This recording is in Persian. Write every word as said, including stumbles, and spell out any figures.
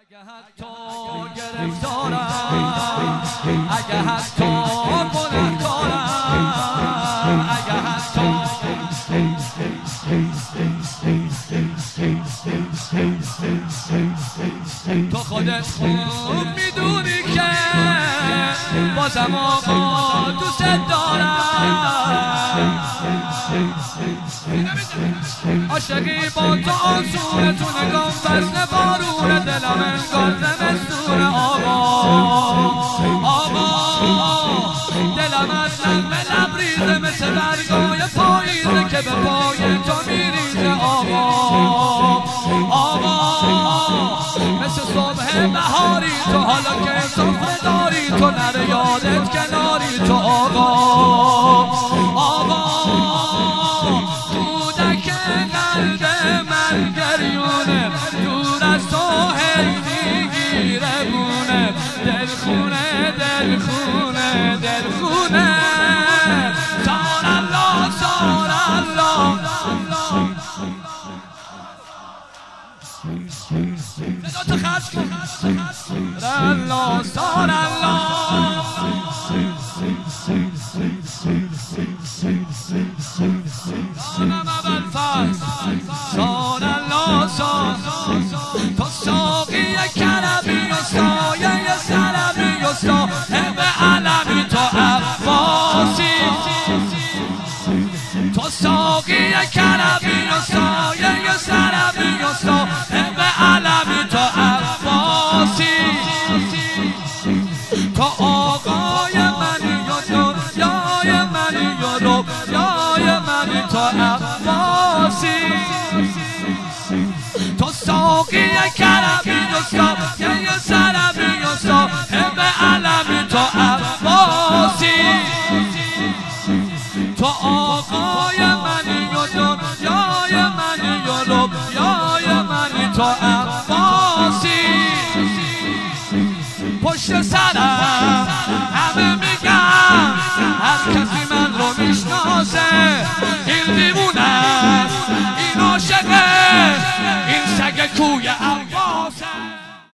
اگه حتی گرفتارم، اگه حتی گناهکارم، اگه حتی تو خودت خوب میدونی که بازم آقا دوست دارم. عاشقی با تو آسونه، تو نگام فصل بارونه، دلم انگار زمستونه. آقا آقا دلم از نغمه لبریزه، مثل برگای پاییزه که به پای تو میریزه. آقا آقا مثل صبح بهاری تو، حالا که سفره داری تو، نره یادت کناری تو. آقا آقا دودک قلب من گریونه، دور از تو هی میگیره بونه، دلخونه دلخونه دلخونه. سار الله سار الله صدا تو خست کن. سار الله سار الله سانم اول فصل. سار الله سار تو ساقی کرمی و سایه سرمی و صاحب علمی تو عباسی. تو ساقی کرمی و سایه سرمی و صاحب علمی تو عباسی. تو آقای منی و دنیای منی و رویای منی تو عباسی. تو ساقی کرمی و سایه سرمی و صاحب علمی تو عباسی. تو آقای منی و دنیای منی و رویای منی تو عباسی. پشت سرم همه میگن هر کسی من رو میشناسه،